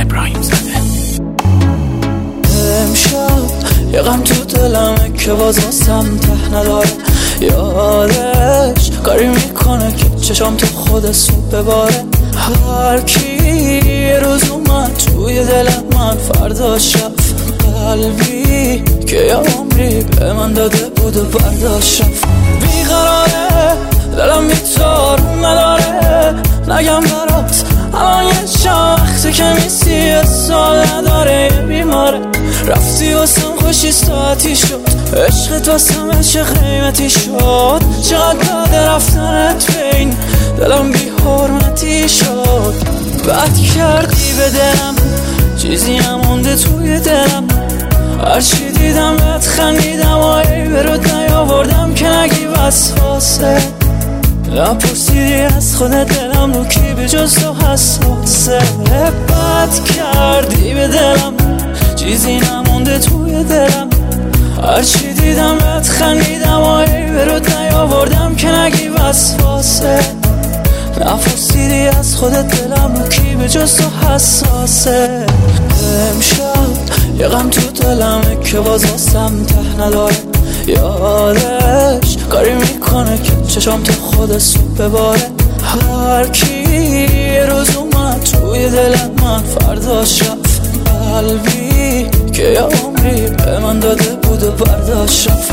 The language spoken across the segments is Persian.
ابراهیم زاده. امشب یه غم تو دلمه که باز واسم ته نداره، یادش کاری میکنه که چشام تو خود صبح بباره. هر کی یه روز اومد توی دل من، فرداش رفت. قلبی که یه عمری به من داده بود و برداشت رفت. بیقراره دلم بی‌تار نداره، نگم برات الان یه چند وقته که میسی سال نداره. یه بیماره رفتی واسم خوشی ساعتی شد، عشقت واسم عشق قیمتی شد. چقدر داده رفتنت بین دلم بی حرمتی شد. بد کردی به دلم، چیزی نمونده توی دلم. هرچی دیدم بهت خندیدم و عیب رود نیاوردم که نگی وسواسه. نپرسیدی از خودت دلم رو کی به جز تو حساسه. بد کردی به دلم، چیزی نمونده توی دلم. هرچی دیدم بهت خندیدم و عیب رود نیاوردم که نگی وسواسه. نپرسیدی از خودت دلم رو کی به جز تو حساسه. امشب یه غم تو دلمه که باز واسم ته نداره، یادش کاری میکنه که چشام تو خود صبح بباره. هر کی یه روز اومد توی دل من، فرداش رفت. قلبی که یه عمری به من داده بود و برداشت رفت.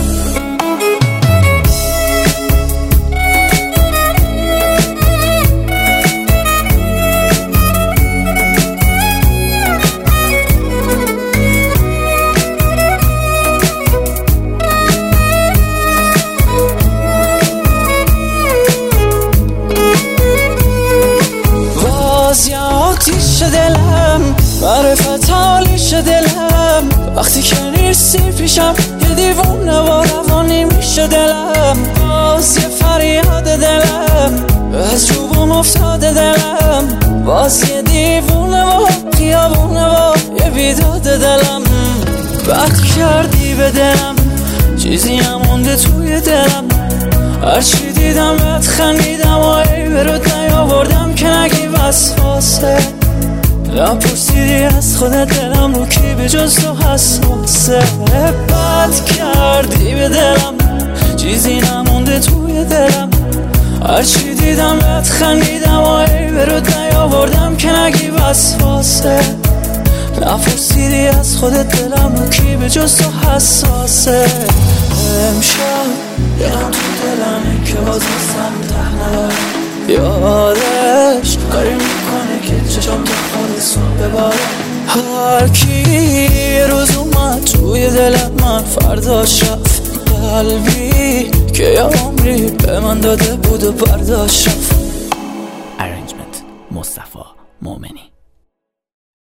آتیش دلم، معرفت حالیش دلم. وقتی که نیستی پیشم یه دیوونه و روانی میشه دلم. باز یه فریاد دلم، از جوبم افتاده دلم. باز یه دیوونه و خیابونه و یه بیداد دلم. بد کردی به دلم، چیزی نمونده توی دلم. هرچی دیدم بهت خندیدم و عیب رود نیاوردم که نگی وسواسه. نپرسیدی از خودت دلم رو کی به جز تو حساسه. بد کردی به دلم، چیزی نمونده توی دلم. هرچی دیدم بهت خندیدم و عیب رود نیاوردم که نگی وسواسه. نپرسیدی از خودت دلم رو کی به جز تو حساسه. امشب یه غم تو دلمه که باز واسم ته نداره، یادش کاری میکنه که چشام تو خود صبح بباره. هر کی یه روز اومد توی دل من، فرداش رفت. قلبی که یه عمری به من داده بود و برداشت رفت. ارنجمنت مصطفی مومنی.